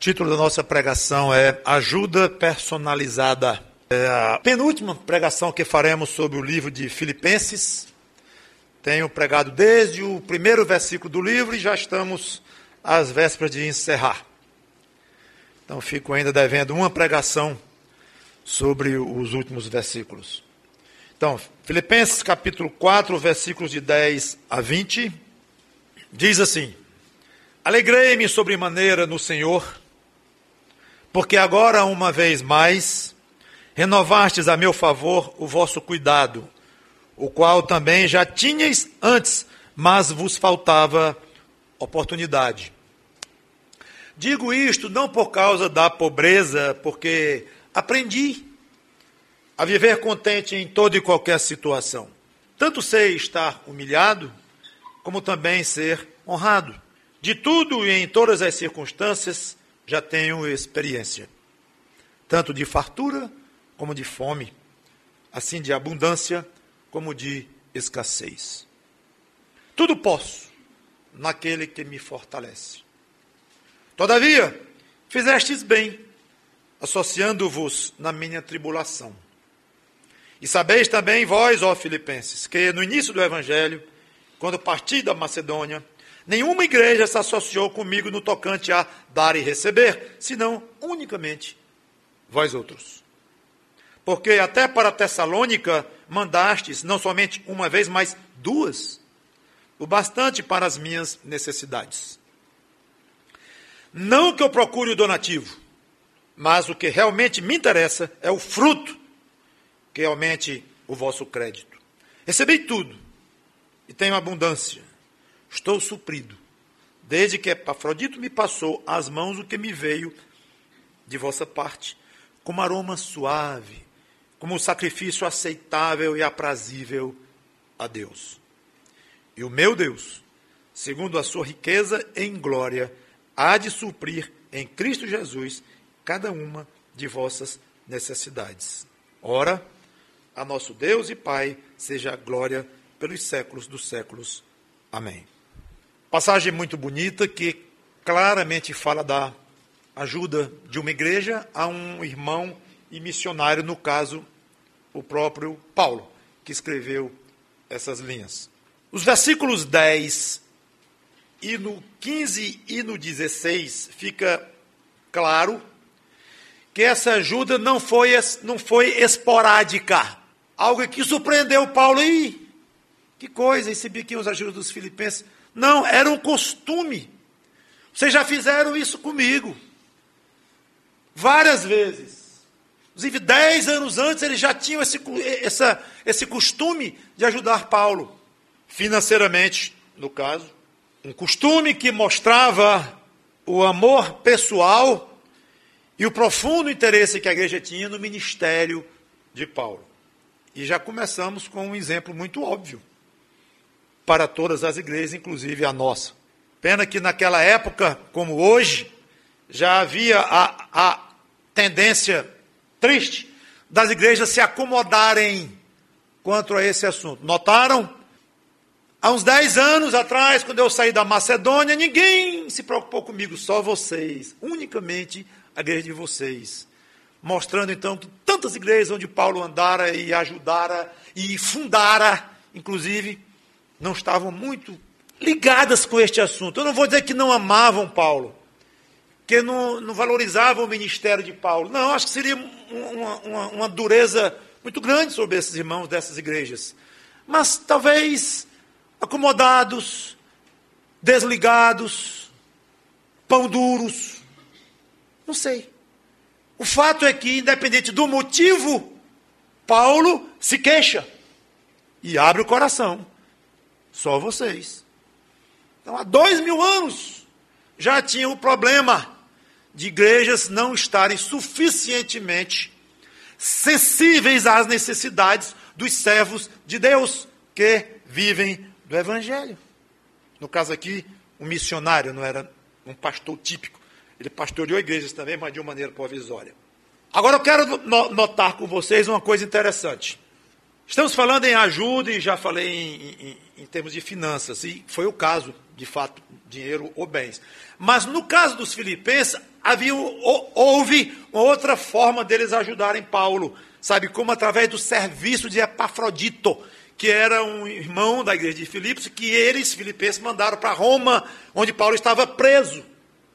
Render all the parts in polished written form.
título da nossa pregação é Ajuda Personalizada. É a penúltima pregação que faremos sobre o livro de Filipenses. Tenho pregado desde o primeiro versículo do livro e já estamos às vésperas de encerrar. Então fico ainda devendo uma pregação sobre os últimos versículos. Então, Filipenses capítulo 4, versículos de 10 a 20, diz assim: Alegrei-me sobremaneira no Senhor, porque agora, uma vez mais, renovastes a meu favor o vosso cuidado, o qual também já tinhais antes, mas vos faltava oportunidade. Digo isto não por causa da pobreza, porque aprendi a viver contente em toda e qualquer situação. Tanto sei estar humilhado, como também ser honrado. De tudo e em todas as circunstâncias já tenho experiência, tanto de fartura como de fome, assim de abundância como de escassez. Tudo posso naquele que me fortalece. Todavia, fizestes bem, associando-vos na minha tribulação. E sabeis também vós, ó Filipenses, que no início do Evangelho, quando parti da Macedônia, nenhuma igreja se associou comigo no tocante a dar e receber, senão unicamente vós outros. Porque até para Tessalônica mandastes, não somente uma vez, mas duas, o bastante para as minhas necessidades. Não que eu procure o donativo, mas o que realmente me interessa é o fruto que aumente o vosso crédito. Recebi tudo e tenho abundância. Estou suprido, desde que Epafrodito me passou às mãos o que me veio de vossa parte, como aroma suave, como sacrifício aceitável e aprazível a Deus. E o meu Deus, segundo a sua riqueza em glória, há de suprir em Cristo Jesus cada uma de vossas necessidades. Ora, a nosso Deus e Pai seja a glória pelos séculos dos séculos. Amém. Passagem muito bonita que claramente fala da ajuda de uma igreja a um irmão e missionário, no caso, o próprio Paulo, que escreveu essas linhas. Os versículos 10 e no 15 e no 16 fica claro que essa ajuda não foi esporádica. Algo que surpreendeu Paulo. E que coisa, recebi aqui os ajudas dos filipenses. Não, era um costume. Vocês já fizeram isso comigo. Várias vezes. Inclusive, 10 anos antes, eles já tinham esse costume de ajudar Paulo. Financeiramente, no caso. Um costume que mostrava o amor pessoal e o profundo interesse que a igreja tinha no ministério de Paulo. E já começamos com um exemplo muito óbvio para todas as igrejas, inclusive a nossa. Pena que naquela época, como hoje, já havia a tendência triste das igrejas se acomodarem quanto a esse assunto. Notaram? Há uns 10 anos atrás, quando eu saí da Macedônia, ninguém se preocupou comigo, só vocês, unicamente a igreja de vocês. Mostrando, então, que tantas igrejas onde Paulo andara e ajudara e fundara, inclusive, não estavam muito ligadas com este assunto. Eu não vou dizer que não amavam Paulo, que não valorizavam o ministério de Paulo. Não, acho que seria uma dureza muito grande sobre esses irmãos dessas igrejas. Mas talvez acomodados, desligados, pão duros, não sei. O fato é que, independente do motivo, Paulo se queixa e abre o coração. Só vocês. Então, há 2000 anos, já tinha o problema de igrejas não estarem suficientemente sensíveis às necessidades dos servos de Deus que vivem do Evangelho. No caso aqui, um missionário, não era um pastor típico. Ele pastoreou igrejas também, mas de uma maneira provisória. Agora eu quero notar com vocês uma coisa interessante. Estamos falando em ajuda e já falei em termos de finanças, e foi o caso, de fato, dinheiro ou bens. Mas no caso dos filipenses, houve uma outra forma deles ajudarem Paulo, sabe, como através do serviço de Epafrodito, que era um irmão da igreja de Filipos, que eles, filipenses, mandaram para Roma, onde Paulo estava preso.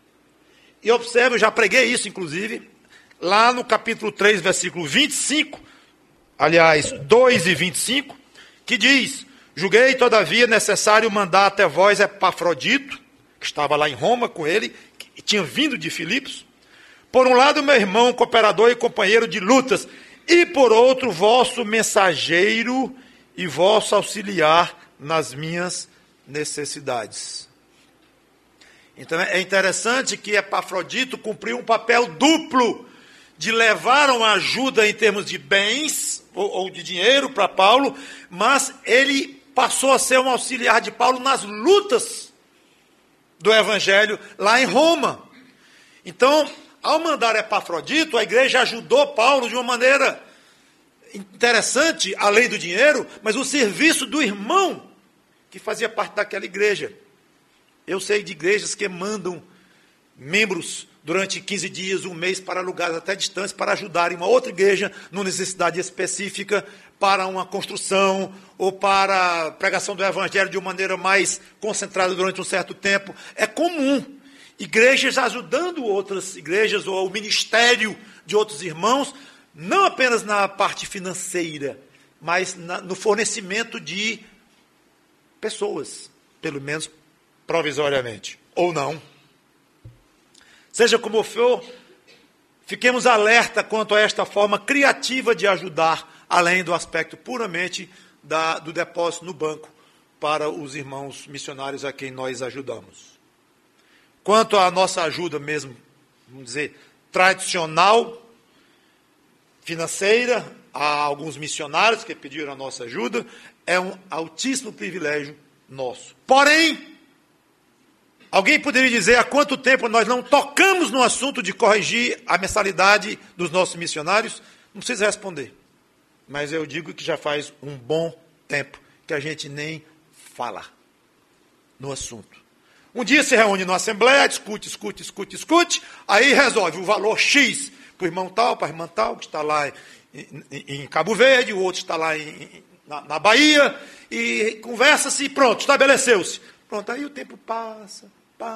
E observe, eu já preguei isso, inclusive, lá no capítulo 3, versículo 25, aliás, 2 e 25, que diz: julguei, todavia, necessário mandar até vós Epafrodito, que estava lá em Roma com ele, que tinha vindo de Filipos, por um lado, meu irmão, cooperador e companheiro de lutas, e por outro, vosso mensageiro e vosso auxiliar nas minhas necessidades. Então é interessante que Epafrodito cumpriu um papel duplo de levar uma ajuda em termos de bens ou de dinheiro para Paulo, mas ele passou a ser um auxiliar de Paulo nas lutas do evangelho lá em Roma. Então, ao mandar Epafrodito, a igreja ajudou Paulo de uma maneira interessante, além do dinheiro, mas o serviço do irmão que fazia parte daquela igreja. Eu sei de igrejas que mandam membros durante 15 dias, um mês, para lugares até distantes, para ajudarem uma outra igreja numa necessidade específica, para uma construção, ou para a pregação do evangelho de uma maneira mais concentrada durante um certo tempo. É comum igrejas ajudando outras igrejas, ou o ministério de outros irmãos, não apenas na parte financeira, mas no fornecimento de pessoas, pelo menos provisoriamente, ou não. Seja como for, fiquemos alerta quanto a esta forma criativa de ajudar, além do aspecto puramente do depósito no banco para os irmãos missionários a quem nós ajudamos. Quanto à nossa ajuda mesmo, vamos dizer, tradicional, financeira, a alguns missionários que pediram a nossa ajuda, é um altíssimo privilégio nosso. Porém, alguém poderia dizer há quanto tempo nós não tocamos no assunto de corrigir a mensalidade dos nossos missionários? Não precisa responder. Mas eu digo que já faz um bom tempo que a gente nem fala no assunto. Um dia se reúne numa assembleia, discute, aí resolve o valor X para o irmão tal, para a irmã tal, que está lá em Cabo Verde, o outro está lá na Bahia, e conversa-se e pronto, estabeleceu-se. Pronto, aí o tempo passa.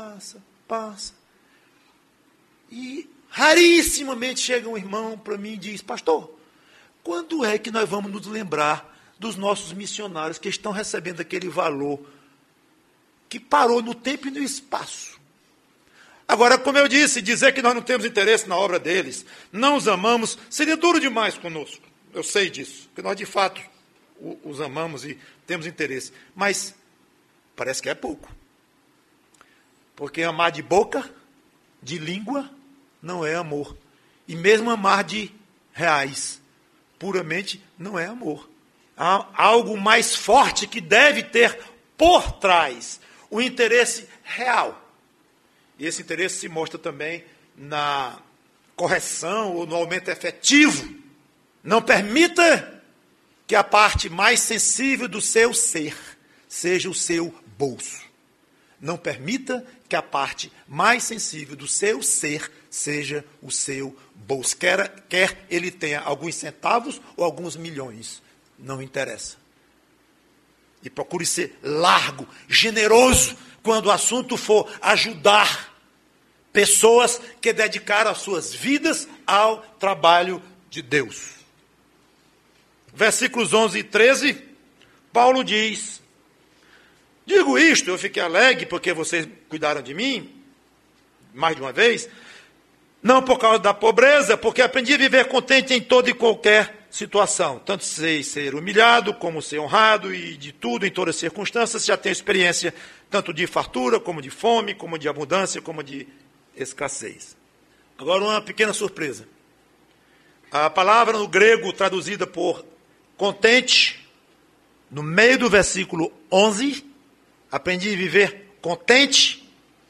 E rarissimamente chega um irmão para mim e diz: pastor, quando é que nós vamos nos lembrar dos nossos missionários que estão recebendo aquele valor que parou no tempo e no espaço? Agora, como eu disse, dizer que nós não temos interesse na obra deles, não os amamos, seria duro demais conosco. Eu sei disso, porque nós de fato os amamos e temos interesse. Mas parece que é pouco. Porque amar de boca, de língua, não é amor. E mesmo amar de reais, puramente, não é amor. Há algo mais forte que deve ter por trás o interesse real. E esse interesse se mostra também na correção ou no aumento efetivo. Não permita que a parte mais sensível do seu ser seja o seu bolso. Não permita que a parte mais sensível do seu ser seja o seu bolso. Quer ele tenha alguns centavos ou alguns milhões, não interessa. E procure ser largo, generoso, quando o assunto for ajudar pessoas que dedicaram as suas vidas ao trabalho de Deus. Versículos 11 e 13, Paulo diz: digo isto, eu fiquei alegre porque vocês cuidaram de mim, mais de uma vez, não por causa da pobreza, porque aprendi a viver contente em toda e qualquer situação. Tanto sei ser humilhado, como ser honrado, e de tudo, em todas as circunstâncias, já tenho experiência, tanto de fartura, como de fome, como de abundância, como de escassez. Agora, uma pequena surpresa. A palavra no grego traduzida por contente, no meio do versículo 11, aprendi a viver contente,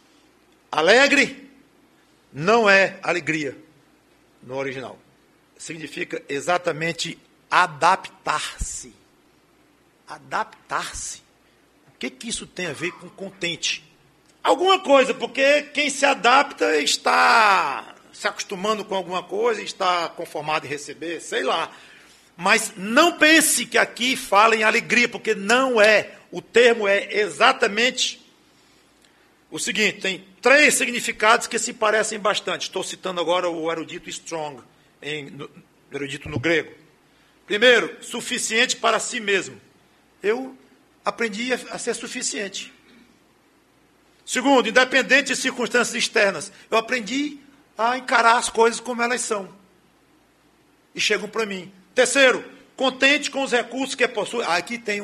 alegre, não é alegria no original. Significa exatamente adaptar-se. Adaptar-se. O que isso tem a ver com contente? alguma coisa, porque quem se adapta está se acostumando com alguma coisa, está conformado em receber, sei lá. Mas não pense que aqui fala em alegria, porque não é. O termo é exatamente o seguinte, tem 3 significados que se parecem bastante. Estou citando agora o erudito Strong, erudito no grego. Primeiro, suficiente para si mesmo. Eu aprendi a ser suficiente. Segundo, independente de circunstâncias externas. Eu aprendi a encarar as coisas como elas são. E chegam para mim. Terceiro, contente com os recursos que possui. Aqui tem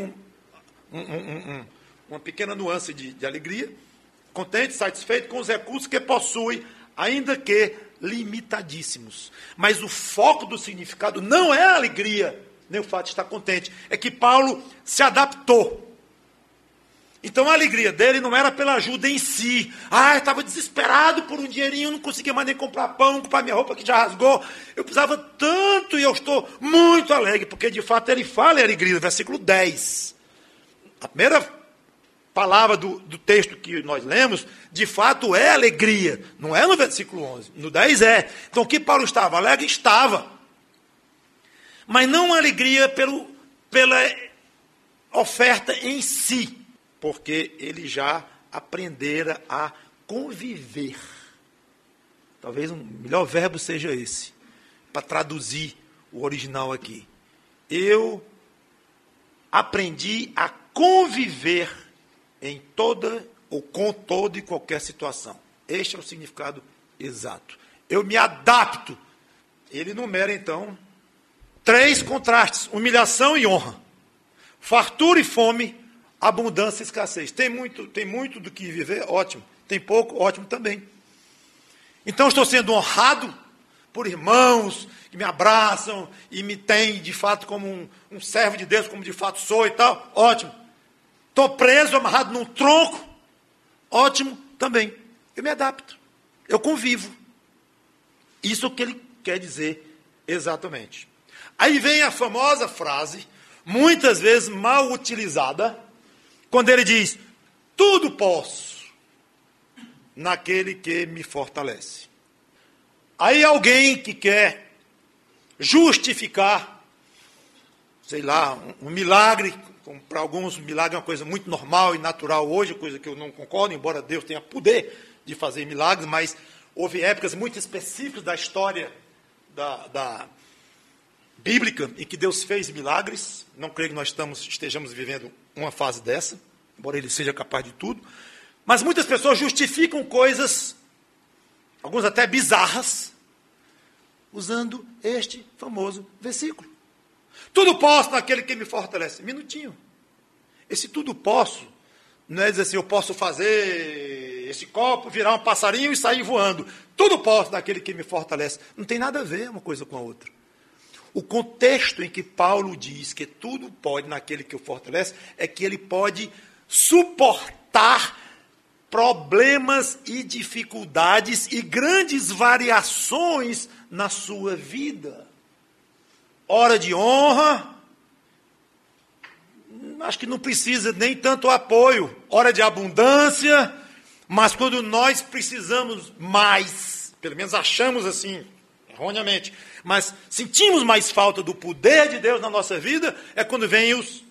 uma pequena nuance de alegria. Contente, satisfeito com os recursos que possui, ainda que limitadíssimos. Mas o foco do significado não é a alegria, nem o fato de estar contente. É que Paulo se adaptou. Então a alegria dele não era pela ajuda em si. Eu estava desesperado por um dinheirinho, não conseguia mais nem comprar pão, comprar minha roupa que já rasgou. Eu precisava tanto e eu estou muito alegre, porque de fato ele fala em alegria, no versículo 10. A primeira palavra do texto que nós lemos, de fato é alegria. Não é no versículo 11, no 10 é. Então que Paulo estava alegre? Estava. Mas não uma alegria pela oferta em si. Porque ele já aprendera a conviver. Talvez um melhor verbo seja esse, para traduzir o original aqui. Eu aprendi a conviver em toda ou com toda e qualquer situação. Este é o significado exato. Eu me adapto. Ele enumera, então, 3 contrastes: humilhação e honra, fartura e fome, abundância e escassez. Tem muito do que viver? Ótimo. Tem pouco? Ótimo também. Então, estou sendo honrado por irmãos que me abraçam e me têm, de fato, como um servo de Deus, como de fato sou e tal. Ótimo. Estou preso, amarrado num tronco. Ótimo também. Eu me adapto. Eu convivo. Isso é o que ele quer dizer exatamente. Aí vem a famosa frase, muitas vezes mal utilizada, quando ele diz, tudo posso naquele que me fortalece. Aí alguém que quer justificar, sei lá, um milagre, para alguns um milagre é uma coisa muito normal e natural hoje, coisa que eu não concordo, embora Deus tenha poder de fazer milagres, mas houve épocas muito específicas da história da bíblica em que Deus fez milagres. Não creio que nós estejamos vivendo uma fase dessa, embora ele seja capaz de tudo. Mas muitas pessoas justificam coisas, alguns até bizarras, usando este famoso versículo. Tudo posso naquele que me fortalece. Minutinho. Esse tudo posso não é dizer assim, eu posso fazer esse copo virar um passarinho e sair voando. Tudo posso naquele que me fortalece. Não tem nada a ver uma coisa com a outra. O contexto em que Paulo diz que tudo pode naquele que o fortalece é que ele pode suportar problemas e dificuldades e grandes variações na sua vida. Hora de honra, acho que não precisa nem tanto apoio. Hora de abundância, mas quando nós precisamos mais, pelo menos achamos assim, erroneamente, mas sentimos mais falta do poder de Deus na nossa vida, é quando vem os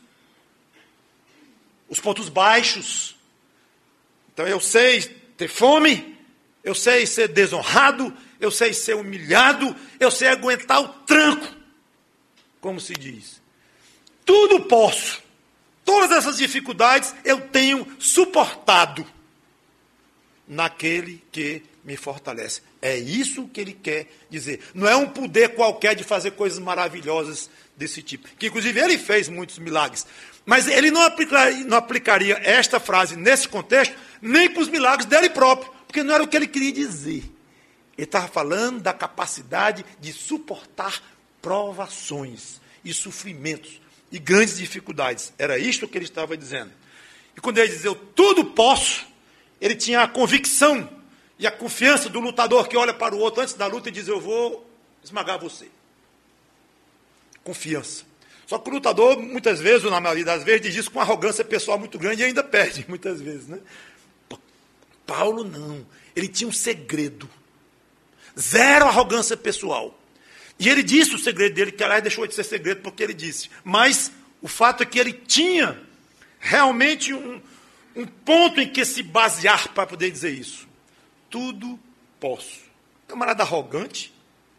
pontos baixos. Então eu sei ter fome, eu sei ser desonrado, eu sei ser humilhado, eu sei aguentar o tranco, como se diz. Tudo posso. Todas essas dificuldades eu tenho suportado naquele que me fortalece. É isso que ele quer dizer. Não é um poder qualquer de fazer coisas maravilhosas desse tipo. Que inclusive ele fez muitos milagres. Mas ele não aplicaria esta frase nesse contexto nem para os milagres dele próprio. Porque não era o que ele queria dizer. Ele estava falando da capacidade de suportar provações e sofrimentos e grandes dificuldades. Era isto que ele estava dizendo. E quando ele dizia, eu tudo posso, ele tinha a convicção e a confiança do lutador que olha para o outro antes da luta e diz, eu vou esmagar você. Confiança. Só que o lutador, muitas vezes, ou na maioria das vezes, diz isso com arrogância pessoal muito grande e ainda perde, muitas vezes, né? Paulo não. Ele tinha um segredo. Zero arrogância pessoal. E ele disse o segredo dele, que aliás deixou de ser segredo porque ele disse. Mas o fato é que ele tinha realmente um ponto em que se basear para poder dizer isso. Tudo posso. Camarada arrogante,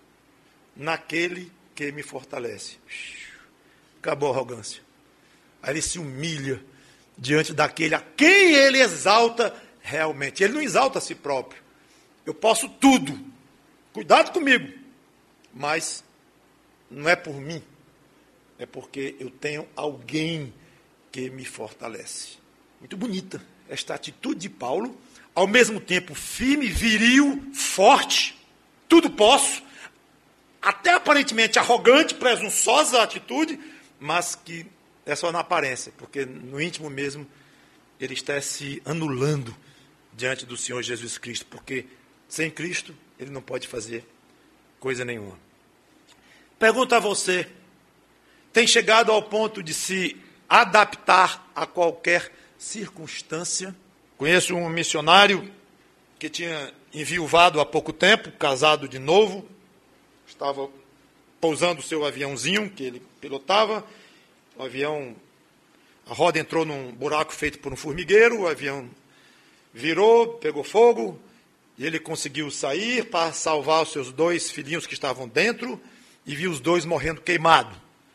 naquele que me fortalece. Acabou a arrogância. Aí ele se humilha diante daquele a quem ele exalta realmente. Ele não exalta a si próprio. Eu posso tudo. Cuidado comigo. Mas não é por mim. É porque eu tenho alguém que me fortalece. Muito bonita esta atitude de Paulo. Ao mesmo tempo firme, viril, forte. Tudo posso. Até aparentemente arrogante, presunçosa a atitude, mas que é só na aparência, porque no íntimo mesmo ele está se anulando diante do Senhor Jesus Cristo, porque sem Cristo ele não pode fazer coisa nenhuma. Pergunto a você, tem chegado ao ponto de se adaptar a qualquer circunstância? Conheço um missionário que tinha enviuvado há pouco tempo, casado de novo, estava pousando o seu aviãozinho que ele pilotava, o avião, a roda entrou num buraco feito por um formigueiro, o avião virou, pegou fogo, e ele conseguiu sair para salvar os seus 2 filhinhos que estavam dentro, e viu os 2 morrendo queimados.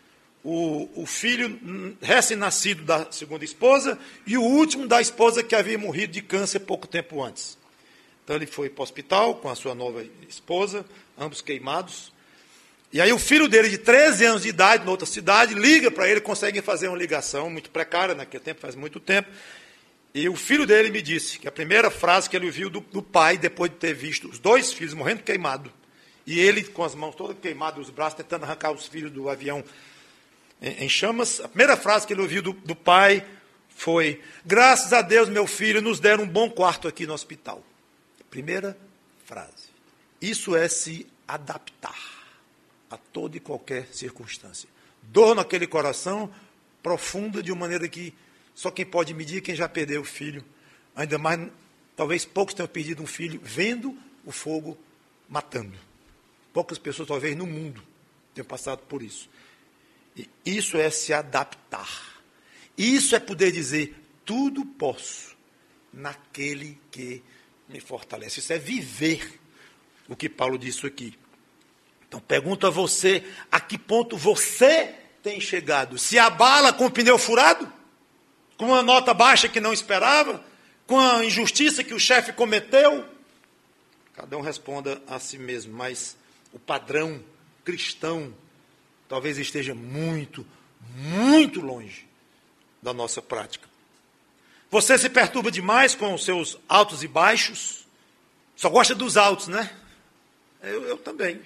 O filho recém-nascido da segunda esposa, e o último da esposa que havia morrido de câncer pouco tempo antes. Então ele foi para o hospital com a sua nova esposa, ambos queimados. E aí o filho dele, de 13 anos de idade, em outra cidade, liga para ele, conseguem fazer uma ligação muito precária, naquele tempo, faz muito tempo. E o filho dele me disse que a primeira frase que ele ouviu do pai, depois de ter visto os 2 filhos morrendo queimados, e ele com as mãos todas queimadas, os braços tentando arrancar os filhos do avião em chamas, a primeira frase que ele ouviu do pai foi: graças a Deus, meu filho, nos deram um bom quarto aqui no hospital. Primeira frase. Isso é se adaptar a toda e qualquer circunstância. Dor naquele coração profunda, de uma maneira que só quem pode medir é quem já perdeu o filho. Ainda mais, talvez poucos tenham perdido um filho vendo o fogo matando. Poucas pessoas, talvez, no mundo tenham passado por isso. E isso é se adaptar. Isso é poder dizer: tudo posso naquele que me fortalece. Isso é viver o que Paulo disse aqui. Então, pergunto a você, a que ponto você tem chegado? Se abala com o pneu furado? Com uma nota baixa que não esperava? Com a injustiça que o chefe cometeu? Cada um responda a si mesmo, mas o padrão cristão talvez esteja muito, muito longe da nossa prática. Você se perturba demais com os seus altos e baixos? Só gosta dos altos, né? Eu também.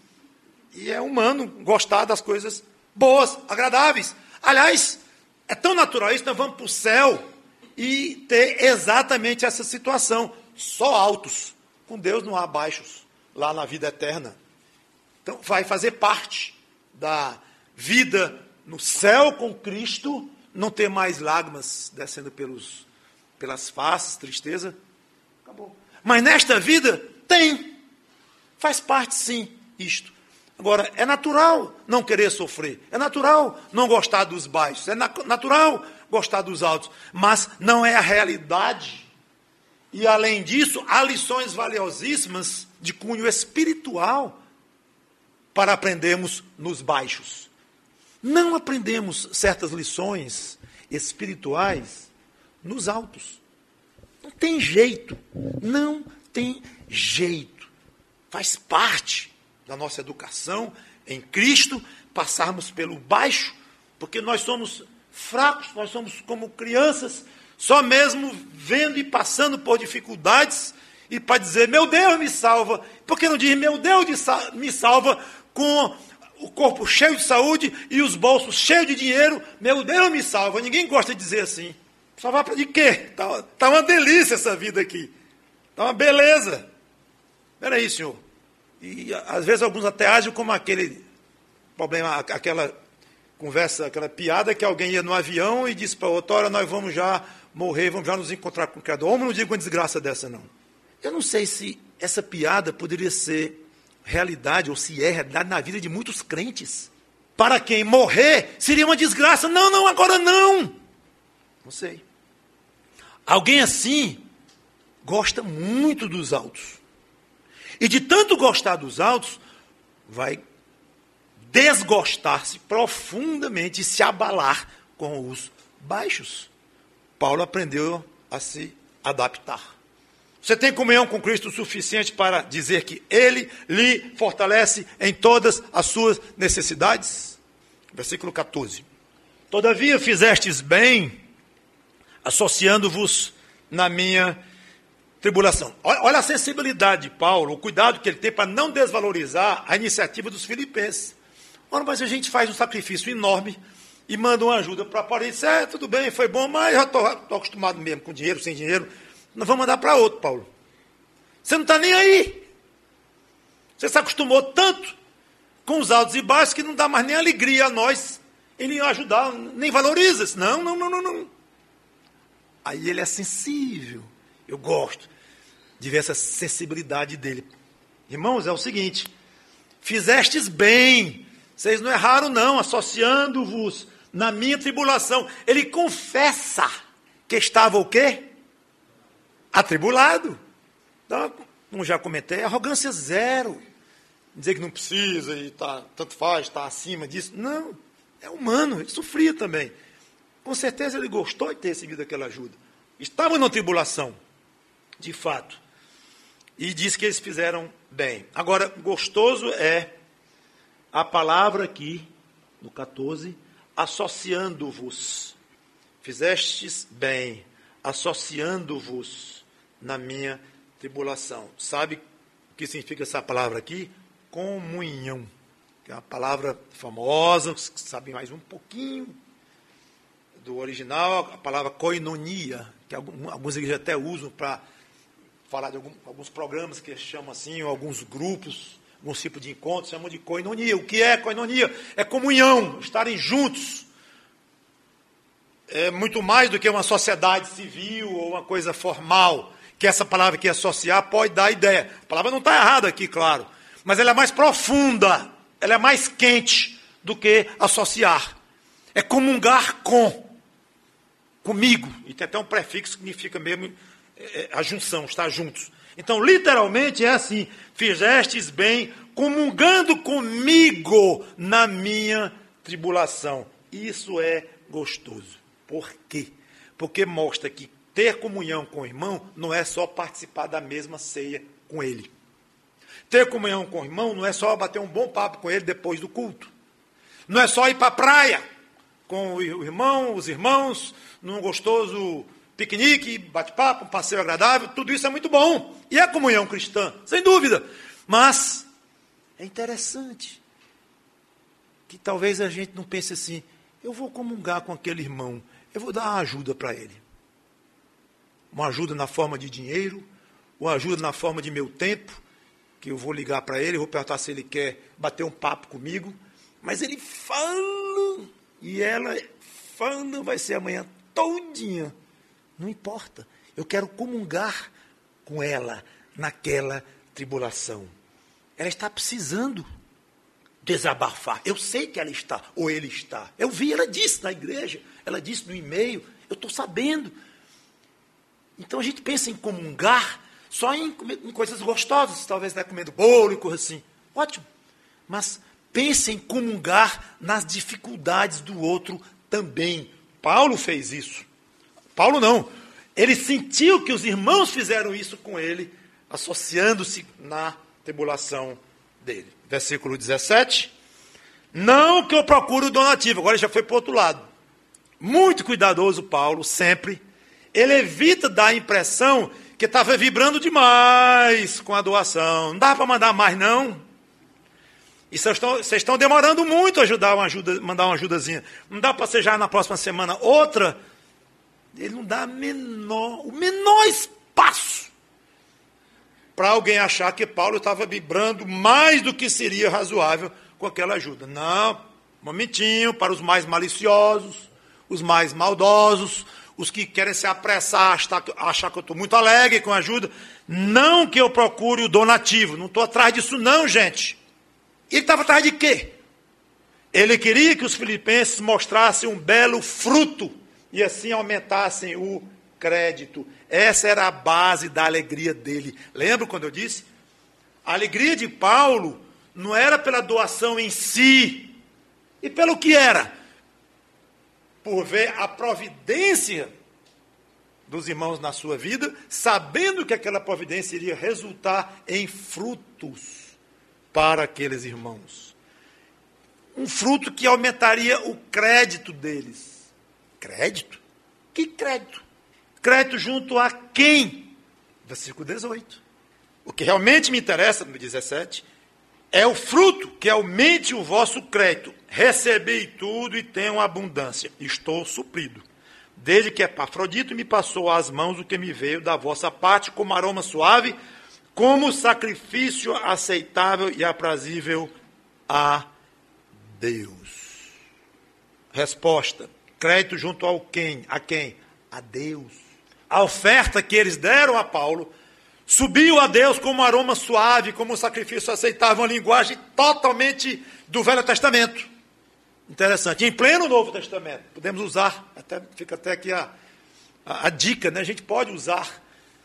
E é humano gostar das coisas boas, agradáveis. Aliás, é tão natural isso, nós vamos para o céu e ter exatamente essa situação. Só altos. Com Deus não há baixos lá na vida eterna. Então vai fazer parte da vida no céu com Cristo, não ter mais lágrimas descendo pelas faces, tristeza. Acabou. Mas nesta vida tem. Faz parte sim isto. Agora, é natural não querer sofrer, é natural não gostar dos baixos, é natural gostar dos altos, mas não é a realidade. E, além disso, há lições valiosíssimas de cunho espiritual para aprendermos nos baixos. Não aprendemos certas lições espirituais nos altos. Não tem jeito, não tem jeito. Faz parte da nossa educação em Cristo, passarmos pelo baixo, porque nós somos fracos, nós somos como crianças, só mesmo vendo e passando por dificuldades, e para dizer, meu Deus me salva, porque não diz, meu Deus me salva, com o corpo cheio de saúde e os bolsos cheios de dinheiro, meu Deus me salva. Ninguém gosta de dizer assim. Salvar de quê? Está uma delícia essa vida aqui, está uma beleza. Espera aí, senhor. E às vezes alguns até agem como aquele problema, aquela conversa, aquela piada que alguém ia no avião e disse para o outro: olha, nós vamos já morrer, vamos já nos encontrar com o Criador. Homem, não diga uma desgraça dessa, não. Eu não sei se essa piada poderia ser realidade, ou se é realidade na vida de muitos crentes. Para quem morrer seria uma desgraça. Não, não, agora não. Não sei. Alguém assim gosta muito dos altos. E de tanto gostar dos altos, vai desgostar-se profundamente e se abalar com os baixos. Paulo aprendeu a se adaptar. Você tem comunhão com Cristo o suficiente para dizer que Ele lhe fortalece em todas as suas necessidades? Versículo 14. Todavia fizestes bem, associando-vos na minha tribulação. Olha a sensibilidade de Paulo, o cuidado que ele tem para não desvalorizar a iniciativa dos filipenses. Ora, mas a gente faz um sacrifício enorme e manda uma ajuda para parente. Tudo bem, foi bom, mas eu estou acostumado mesmo com dinheiro, sem dinheiro. Nós vamos mandar para outro, Paulo. Você não está nem aí. Você se acostumou tanto com os altos e baixos que não dá mais nem alegria a nós em lhe ajudar, nem valoriza. Não. Aí ele é sensível. Eu gosto de ver essa sensibilidade dele. Irmãos, é o seguinte. Fizestes bem. Vocês não erraram, não, associando-vos na minha tribulação. Ele confessa que estava o quê? Atribulado. Então, como já comentei, arrogância zero. Dizer que não precisa e tanto faz, está acima disso. Não, é humano, ele sofria também. Com certeza ele gostou de ter recebido aquela ajuda. Estava numa tribulação, de fato. E diz que eles fizeram bem. Agora, gostoso é a palavra aqui, no 14, associando-vos. Fizestes bem, associando-vos na minha tribulação. Sabe o que significa essa palavra aqui? Comunhão. Que é uma palavra famosa, que sabem mais um pouquinho do original, a palavra koinonia, que algumas igrejas até usam para falar de alguns programas que chamam assim, ou alguns grupos, alguns tipos de encontros, chamam de koinonia. O que é koinonia? É comunhão, estarem juntos. É muito mais do que uma sociedade civil ou uma coisa formal, que essa palavra aqui, associar, pode dar ideia. A palavra não está errada aqui, claro, mas ela é mais profunda, ela é mais quente do que associar. É comungar comigo, e tem até um prefixo que significa mesmo a junção, estar juntos. Então, literalmente é assim, fizestes bem, comungando comigo na minha tribulação. Isso é gostoso. Por quê? Porque mostra que ter comunhão com o irmão não é só participar da mesma ceia com ele. Ter comunhão com o irmão não é só bater um bom papo com ele depois do culto. Não é só ir para a praia com o irmão, os irmãos, num gostoso piquenique, bate-papo, um passeio agradável. Tudo isso é muito bom. E é a comunhão cristã, sem dúvida. Mas é interessante que talvez a gente não pense assim, eu vou comungar com aquele irmão, eu vou dar uma ajuda para ele. Uma ajuda na forma de dinheiro, uma ajuda na forma de meu tempo, que eu vou ligar para ele, vou perguntar se ele quer bater um papo comigo, mas ele fala, e ela fala, vai ser amanhã todinha. Não importa, eu quero comungar com ela naquela tribulação. Ela está precisando desabafar. Eu sei que ela está, ou ele está. Eu vi, ela disse na igreja, ela disse no e-mail, eu estou sabendo. Então a gente pensa em comungar só em coisas gostosas, talvez comendo bolo e coisa assim. Ótimo. Mas pense em comungar nas dificuldades do outro também. Paulo fez isso. Paulo não. Ele sentiu que os irmãos fizeram isso com ele, associando-se na tribulação dele. Versículo 17. Não que eu procure o donativo. Agora ele já foi para o outro lado. Muito cuidadoso, Paulo, sempre. Ele evita dar a impressão que estava vibrando demais com a doação. Não dá para mandar mais, não. E vocês estão demorando muito a mandar uma ajudazinha. Não dá para ser já na próxima semana outra. Ele não dá o menor espaço para alguém achar que Paulo estava vibrando mais do que seria razoável com aquela ajuda. Não, momentinho, para os mais maliciosos, os mais maldosos, os que querem se apressar, achar que eu estou muito alegre com a ajuda. Não que eu procure o donativo, não estou atrás disso não, gente. Ele estava atrás de quê? Ele queria que os filipenses mostrassem um belo fruto e assim aumentassem o crédito. Essa era a base da alegria dele. Lembra quando eu disse? A alegria de Paulo não era pela doação em si. E pelo que era? Por ver a providência dos irmãos na sua vida, sabendo que aquela providência iria resultar em frutos para aqueles irmãos. Um fruto que aumentaria o crédito deles. Crédito? Que crédito? Crédito junto a quem? Versículo 18. O que realmente me interessa, no 17, é o fruto que aumente o vosso crédito. Recebi tudo e tenho abundância. Estou suprido. Desde que Epafrodito me passou às mãos o que me veio da vossa parte como aroma suave, como sacrifício aceitável e aprazível a Deus. Resposta. Crédito junto ao quem? A quem? A Deus. A oferta que eles deram a Paulo subiu a Deus como aroma suave, como sacrifício aceitável, uma linguagem totalmente do Velho Testamento. Interessante. Em pleno Novo Testamento, podemos usar, fica até aqui a dica, né? A gente pode usar,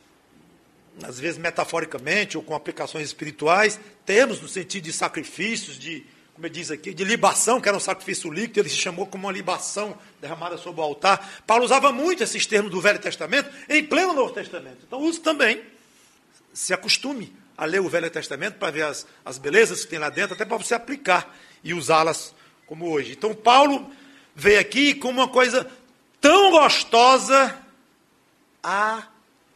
às vezes metaforicamente, ou com aplicações espirituais, termos no sentido de sacrifícios, de, como ele diz aqui, de libação, que era um sacrifício líquido, ele se chamou como uma libação derramada sobre o altar. Paulo usava muito esses termos do Velho Testamento em pleno Novo Testamento. Então use também. Se acostume a ler o Velho Testamento para ver as belezas que tem lá dentro, até para você aplicar e usá-las como hoje. Então, Paulo veio aqui com uma coisa tão gostosa a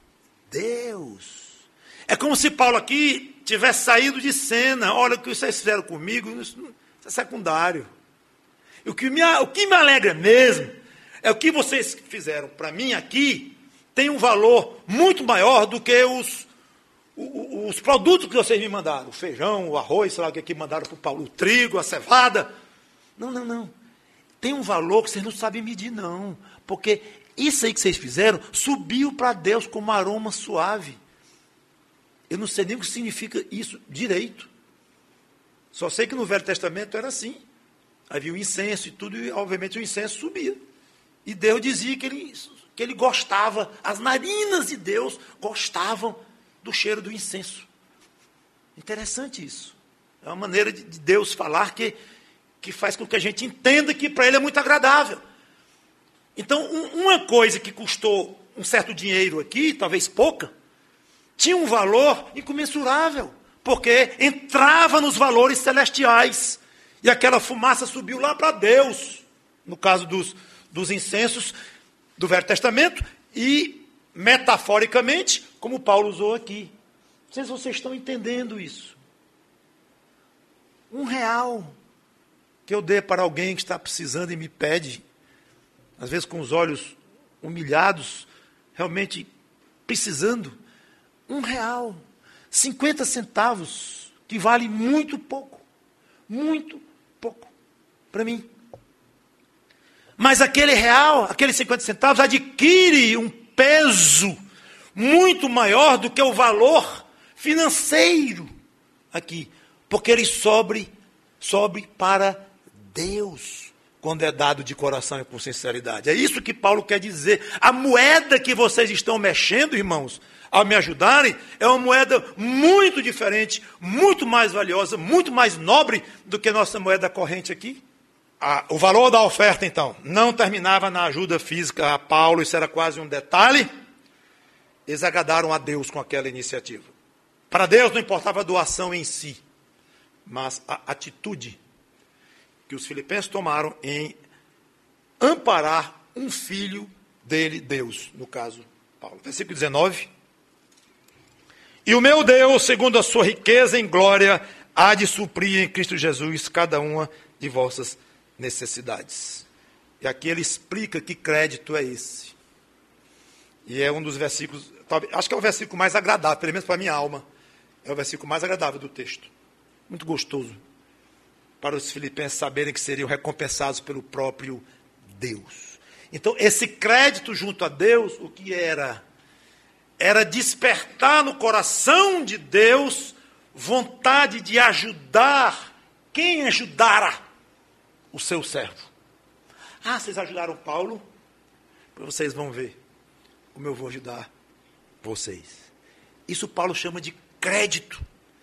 Deus. É como se Paulo aqui tivesse saído de cena. Olha, o que vocês fizeram comigo, isso é secundário. O que me alegra mesmo é o que vocês fizeram para mim aqui tem um valor muito maior do que os produtos que vocês me mandaram, o feijão, o arroz, sei lá o que mandaram para o Paulo, o trigo, a cevada. Não. Tem um valor que vocês não sabem medir, não. Porque isso aí que vocês fizeram subiu para Deus como aroma suave. Eu não sei nem o que significa isso direito. Só sei que no Velho Testamento era assim. Havia o incenso e tudo, e obviamente o incenso subia. E Deus dizia que ele gostava, as narinas de Deus gostavam do cheiro do incenso. Interessante isso. É uma maneira de Deus falar que faz com que a gente entenda que para ele é muito agradável. Então, uma coisa que custou um certo dinheiro aqui, talvez pouca, tinha um valor incomensurável, porque entrava nos valores celestiais, e aquela fumaça subiu lá para Deus, no caso dos incensos do Velho Testamento, e metaforicamente, como Paulo usou aqui. Não sei se vocês estão entendendo isso. R$1 que eu dê para alguém que está precisando e me pede, às vezes com os olhos humilhados, realmente precisando, R$1, 50 centavos, que vale muito pouco para mim. Mas aquele real, aqueles 50 centavos, adquire um peso muito maior do que o valor financeiro aqui, porque ele sobe para Deus, quando é dado de coração e com sinceridade. É isso que Paulo quer dizer. A moeda que vocês estão mexendo, irmãos, ao me ajudarem, é uma moeda muito diferente, muito mais valiosa, muito mais nobre do que nossa moeda corrente aqui. O valor da oferta, então, não terminava na ajuda física a Paulo, isso era quase um detalhe. Eles agradaram a Deus com aquela iniciativa. Para Deus não importava a doação em si, mas a atitude que os filipenses tomaram em amparar um filho dele, Deus, no caso, Paulo. Versículo 19. E o meu Deus, segundo a sua riqueza em glória, há de suprir em Cristo Jesus cada uma de vossas necessidades. E aqui ele explica que crédito é esse. E é um dos versículos, acho que é o versículo mais agradável, pelo menos para a minha alma. É o versículo mais agradável do texto. Muito gostoso. Para os filipenses saberem que seriam recompensados pelo próprio Deus. Então, esse crédito junto a Deus, o que era? Era despertar no coração de Deus vontade de ajudar quem ajudara o seu servo. Ah, vocês ajudaram Paulo? Pois vocês vão ver como eu vou ajudar vocês. Isso Paulo chama de crédito.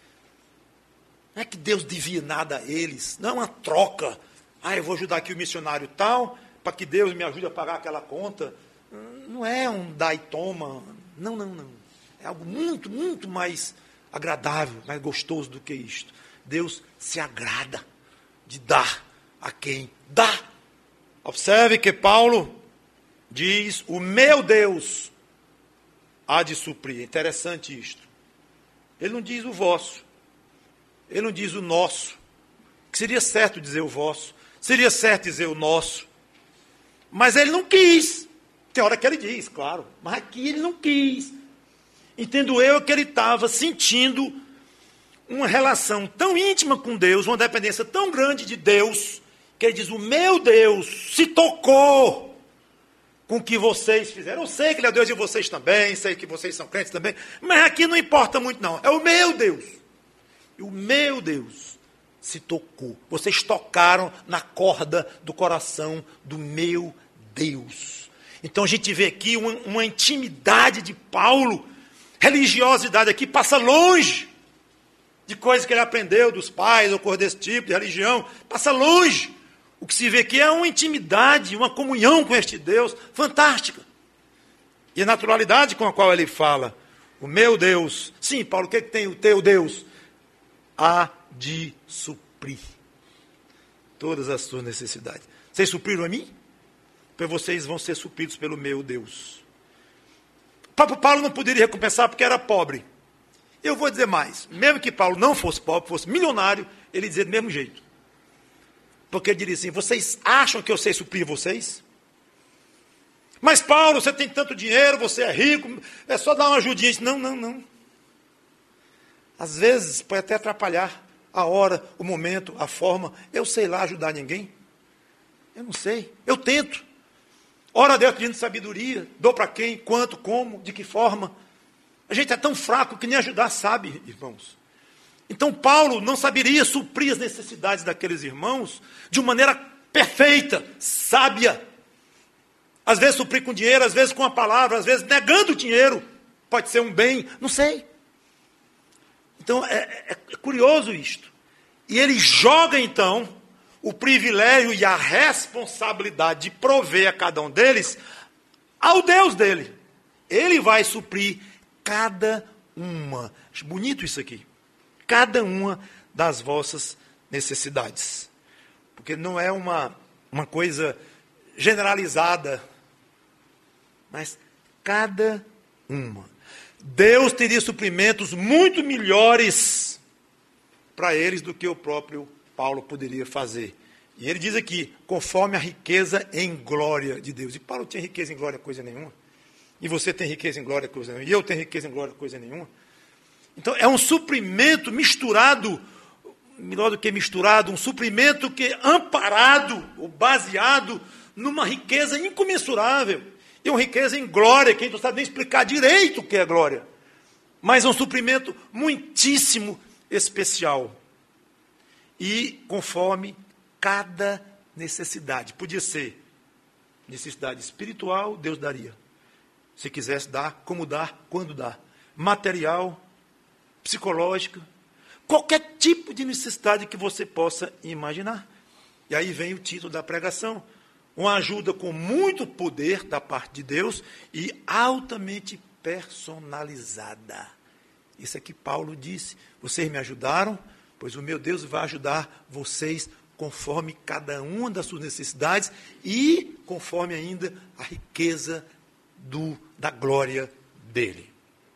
Não é que Deus devia nada a eles, não é uma troca. Ah, eu vou ajudar aqui o missionário tal, para que Deus me ajude a pagar aquela conta. Não é um dá e toma. Não. É algo muito, muito mais agradável, mais gostoso do que isto. Deus se agrada de dar a quem dá. Observe que Paulo diz, o meu Deus há de suprir. Interessante isto. Ele não diz o vosso. Ele não diz o nosso. Que seria certo dizer o vosso. Seria certo dizer o nosso. Mas ele não quis. Tem hora que ele diz, claro. Mas aqui ele não quis. Entendo eu que ele estava sentindo uma relação tão íntima com Deus, uma dependência tão grande de Deus, que ele diz, o meu Deus se tocou com o que vocês fizeram. Eu sei que ele é Deus de vocês também, sei que vocês são crentes também, mas aqui não importa muito não. É o meu Deus. E o meu Deus se tocou. Vocês tocaram na corda do coração do meu Deus. Então a gente vê aqui uma intimidade de Paulo. Religiosidade aqui passa longe de coisas que ele aprendeu dos pais ou coisa desse tipo, de religião. Passa longe. O que se vê aqui é uma intimidade, uma comunhão com este Deus fantástica. E a naturalidade com a qual ele fala, o meu Deus. Sim, Paulo, o que tem o teu Deus? Há de suprir todas as suas necessidades. Vocês supriram a mim? Pois vocês vão ser supridos pelo meu Deus. O próprio Paulo não poderia recompensar porque era pobre. Eu vou dizer mais. Mesmo que Paulo não fosse pobre, fosse milionário, ele dizia do mesmo jeito. Porque ele diria assim, vocês acham que eu sei suprir vocês? Mas Paulo, você tem tanto dinheiro, você é rico, é só dar uma ajudinha. Não. Às vezes pode até atrapalhar a hora, o momento, a forma. Eu sei lá ajudar ninguém. Eu não sei. Eu tento. Ora a Deus pedindo sabedoria. Dou para quem, quanto, como, de que forma. A gente é tão fraco que nem ajudar sabe, irmãos. Então Paulo não saberia suprir as necessidades daqueles irmãos de uma maneira perfeita, sábia. Às vezes suprir com dinheiro, às vezes com a palavra, às vezes negando o dinheiro. Pode ser um bem, não sei. Então é curioso isto. E ele joga então o privilégio e a responsabilidade de prover a cada um deles ao Deus dele. Ele vai suprir cada uma. Acho bonito isso aqui. Cada uma das vossas necessidades. Porque não é uma coisa generalizada, mas cada uma. Deus teria suprimentos muito melhores para eles do que o próprio Paulo poderia fazer. E ele diz aqui, conforme a riqueza em glória de Deus. E Paulo tinha riqueza em glória coisa nenhuma. E você tem riqueza em glória coisa nenhuma. E eu tenho riqueza em glória coisa nenhuma. Então, é um suprimento misturado, melhor do que misturado, um suprimento que é amparado, ou baseado, numa riqueza incomensurável. E uma riqueza em glória, que a gente não sabe nem explicar direito o que é glória. Mas é um suprimento muitíssimo especial. E conforme cada necessidade. Podia ser necessidade espiritual, Deus daria. Se quisesse dar, como dar, quando dar. Material, psicológica, qualquer tipo de necessidade que você possa imaginar. E aí vem o título da pregação. Uma ajuda com muito poder da parte de Deus e altamente personalizada. Isso é que Paulo disse. Vocês me ajudaram, pois o meu Deus vai ajudar vocês conforme cada uma das suas necessidades e conforme ainda a riqueza da glória dele.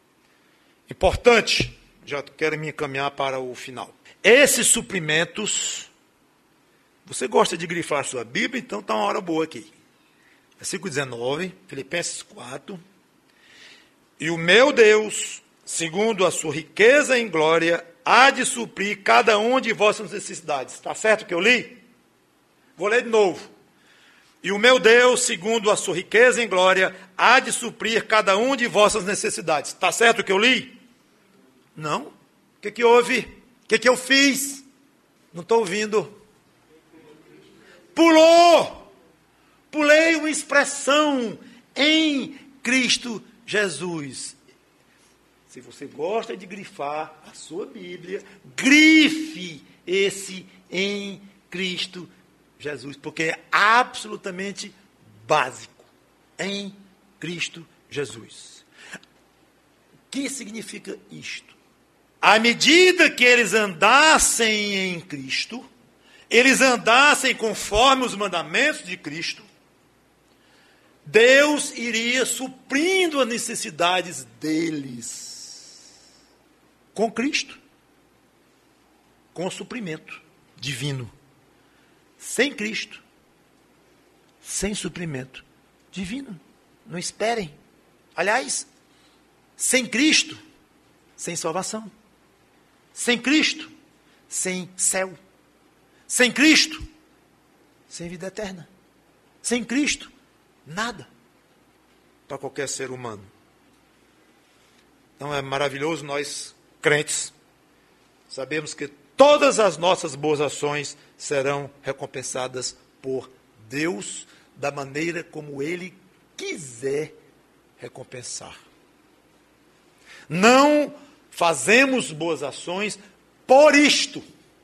Importante, já quero me encaminhar para o final. Esses suprimentos, você gosta de grifar sua Bíblia, então está uma hora boa aqui. Versículo 19, Filipenses 4. E o meu Deus, segundo a sua riqueza em glória, há de suprir cada um de vossas necessidades. Está certo que eu li? Vou ler de novo. E o meu Deus, segundo a sua riqueza em glória, há de suprir cada um de vossas necessidades. Está certo o que eu li? Não. O que houve? O que eu fiz? Não estou ouvindo. Pulei uma expressão em Cristo Jesus. Se você gosta de grifar a sua Bíblia, grife esse em Cristo Jesus, porque é absolutamente básico. Em Cristo Jesus. O que significa isto? À medida que eles andassem em Cristo, eles andassem conforme os mandamentos de Cristo, Deus iria suprindo as necessidades deles com Cristo, com o suprimento divino. Sem Cristo, sem suprimento divino. Não esperem. Aliás, sem Cristo, sem salvação. Sem Cristo, sem céu. Sem Cristo, sem vida eterna. Sem Cristo, nada para qualquer ser humano. Então é maravilhoso nós, crentes, sabemos que todas as nossas boas ações serão recompensadas por Deus da maneira como Ele quiser recompensar. Não fazemos boas ações por isto.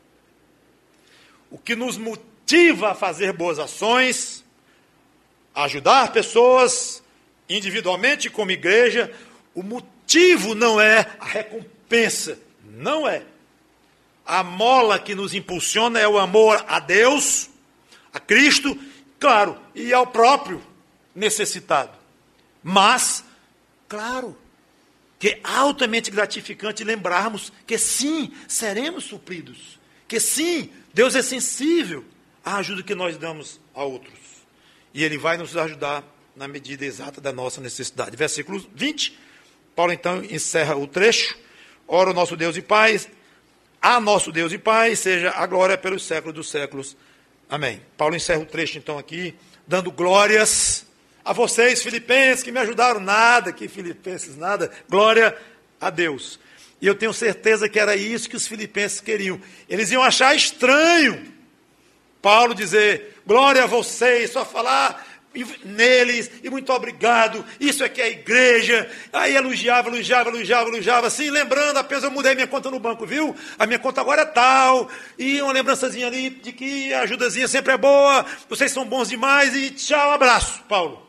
O que nos motiva a fazer boas ações, a ajudar pessoas, individualmente como igreja, o motivo não é a recompensa, não é. A mola que nos impulsiona é o amor a Deus, a Cristo, claro, e ao próprio necessitado. Mas, claro, que é altamente gratificante lembrarmos que sim, seremos supridos. Que sim, Deus é sensível à ajuda que nós damos a outros. E Ele vai nos ajudar na medida exata da nossa necessidade. Versículo 20, Paulo então encerra o trecho. Ora o nosso Deus e Pai, a nosso Deus e Pai, seja a glória pelos séculos dos séculos. Amém. Paulo encerra o trecho então aqui, dando glórias a vocês, filipenses, que me ajudaram. Nada, que filipenses, nada. Glória a Deus. E eu tenho certeza que era isso que os filipenses queriam. Eles iam achar estranho Paulo dizer, glória a vocês, só falar neles, e muito obrigado, isso aqui é a igreja. Aí elogiava, assim, lembrando, apenas eu mudei minha conta no banco, viu? A minha conta agora é tal, e uma lembrançazinha ali de que a ajudazinha sempre é boa, vocês são bons demais, e tchau, abraço, Paulo.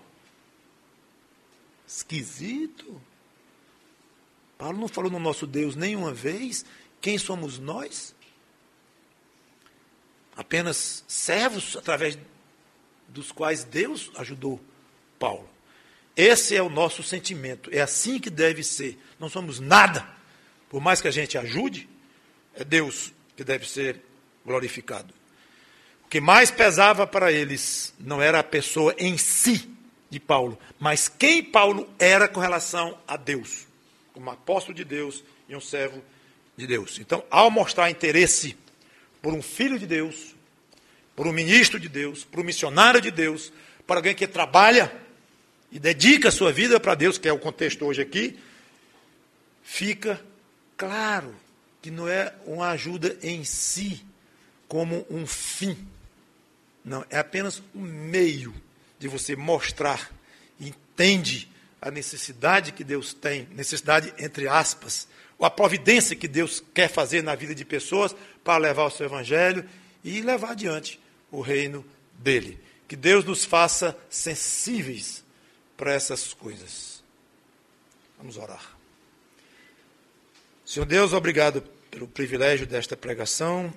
Esquisito. Paulo não falou no nosso Deus nenhuma vez. Quem somos nós? Apenas servos através dos quais Deus ajudou Paulo. Esse é o nosso sentimento. É assim que deve ser. Não somos nada. Por mais que a gente ajude, é Deus que deve ser glorificado. O que mais pesava para eles não era a pessoa em si de Paulo, mas quem Paulo era com relação a Deus, como apóstolo de Deus e um servo de Deus. Então, ao mostrar interesse por um filho de Deus, por um ministro de Deus, por um missionário de Deus, para alguém que trabalha e dedica a sua vida para Deus, que é o contexto hoje aqui, fica claro que não é uma ajuda em si, como um fim. Não, é apenas um meio de você mostrar, entende a necessidade que Deus tem, necessidade entre aspas, ou a providência que Deus quer fazer na vida de pessoas para levar o seu evangelho e levar adiante o reino dele. Que Deus nos faça sensíveis para essas coisas. Vamos orar. Senhor Deus, obrigado pelo privilégio desta pregação,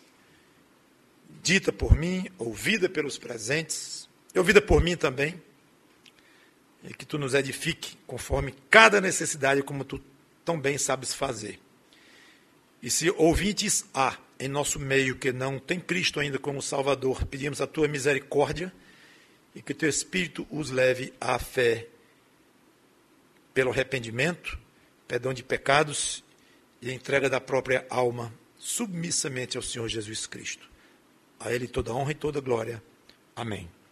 dita por mim, ouvida pelos presentes, e ouvida por mim também, e que tu nos edifique conforme cada necessidade, como tu tão bem sabes fazer. E se ouvintes há em nosso meio que não tem Cristo ainda como Salvador, pedimos a tua misericórdia e que teu Espírito os leve à fé pelo arrependimento, perdão de pecados e a entrega da própria alma submissamente ao Senhor Jesus Cristo. A Ele toda honra e toda glória. Amém.